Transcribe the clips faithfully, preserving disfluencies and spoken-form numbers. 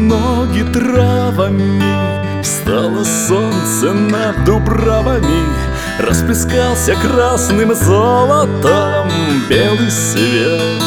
ноги травами, встало солнце над дубравами, расплескался красным золотом белый свет.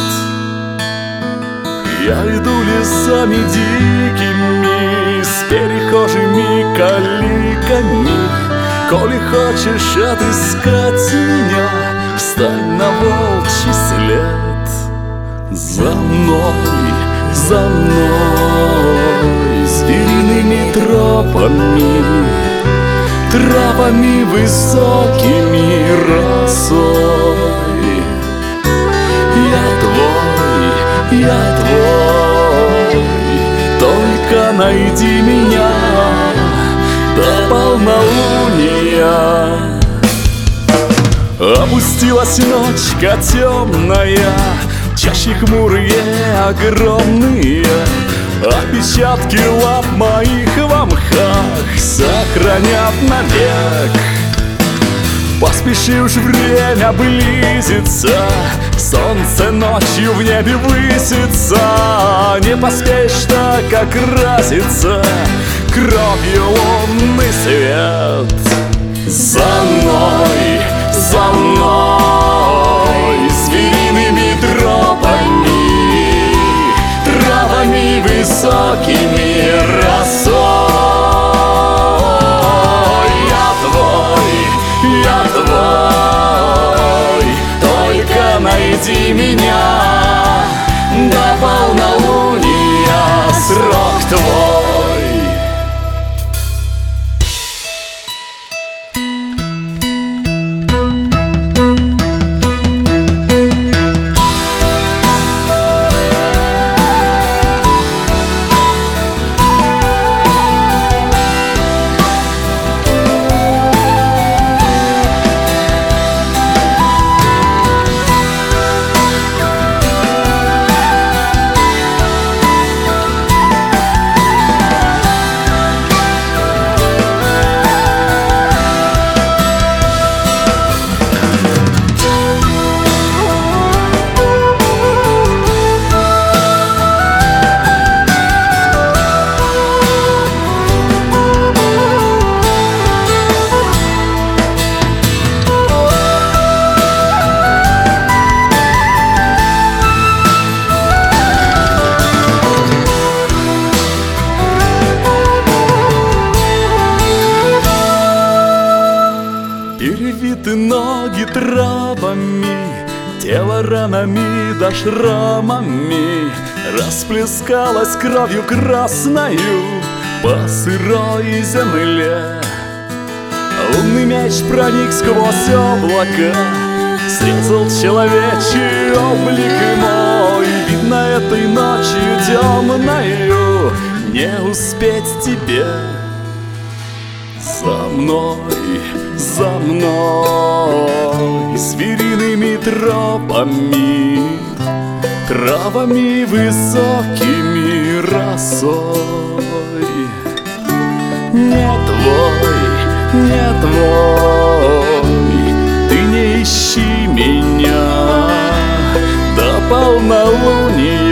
Я иду лесами дикими, с перехожими каликами. Коли хочешь отыскать меня, встань на волчий след. За мной, за мной, звериными тропами, травами высокими росой. Я твой, я твой, только найди меня до полнолуния. Опустилась ночка темная, чащи хмурые, огромные, отпечатки лап моих во мхах сохранят навек. Поспеши уж, время близится, солнце ночью в небе высится. Не поспеешь так окраситься кровью лунный свет. За мной, за мной, звериными тропами, травами высокими росой. Я твой, я твой, только найди меня до полнолуния, срок твой. Перевиты ноги травами, тело ранами да шрамами, расплескалось кровью красною по сырой земле. Лунный меч проник сквозь облака, срезал человечий облик мой. Видно, этой ночью темною не успеть тебе. За мной, за мной, звериными тропами, травами высокими росой. Не твой, не твой, ты не ищи меня до полнолуния.